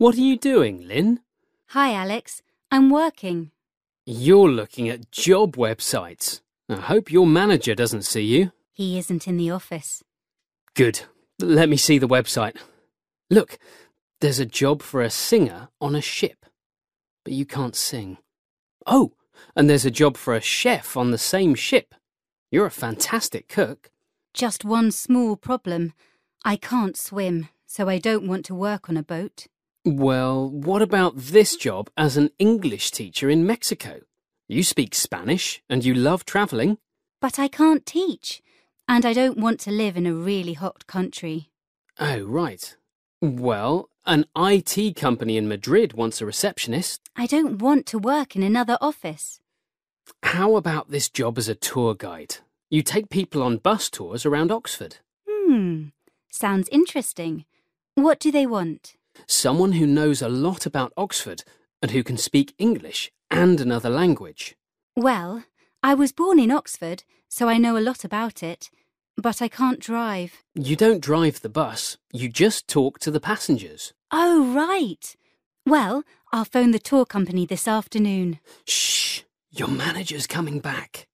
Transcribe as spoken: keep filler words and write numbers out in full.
What are you doing, Lynn? Hi, Alex. I'm working. You're looking at job websites. I hope your manager doesn't see you. He isn't in the office. Good. Let me see the website. Look, there's a job for a singer on a ship. But you can't sing. Oh, and there's a job for a chef on the same ship. You're a fantastic cook. Just one small problem. I can't swim, so I don't want to work on a boat. Well, what about this job as an English teacher in Mexico? You speak Spanish and you love travelling. But I can't teach, and I don't want to live in a really hot country. Oh, right. Well, an I T company in Madrid wants a receptionist. I don't want to work in another office. How about this job as a tour guide? You take people on bus tours around Oxford. Hmm, sounds interesting. What do they want? Someone who knows a lot about Oxford and who can speak English and another language. Well, I was born in Oxford, so I know a lot about it, but I can't drive. You don't drive the bus, you just talk to the passengers. Oh, right. Well, I'll phone the tour company this afternoon. Shh, your manager's coming back.